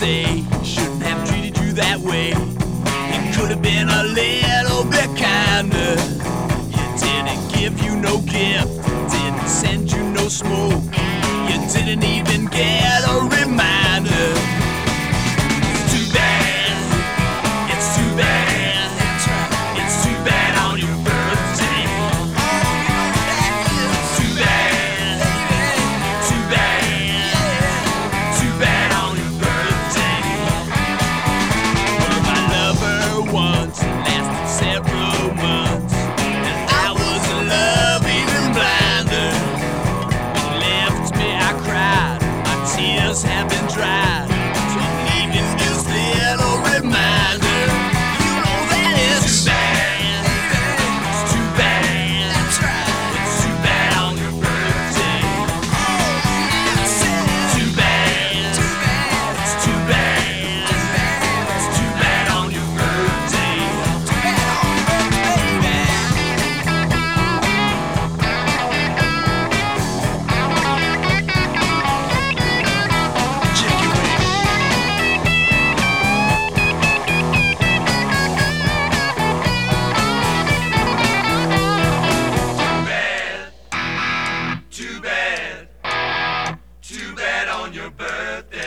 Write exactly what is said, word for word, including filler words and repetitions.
say, shouldn't have treated you that way. It could have been a little bit kinder. He didn't give you no gift, didn't send you no smoke. You didn't even get a reminder. It's too bad, it's too bad, it's too bad on your birthday. It's too bad, too bad, too bad on your birthday. Well, my lover once lasted several months, and I was in love even blinder. When he left me I cried, my tears have been dried. So I'm leaving this little reminder. You know that it's too bad, it's too bad, it's too bad on your birthday. Too bad, it's too bad, it's too bad on your birthday. Check your weight. Too bad, too bad, too bad on your birthday.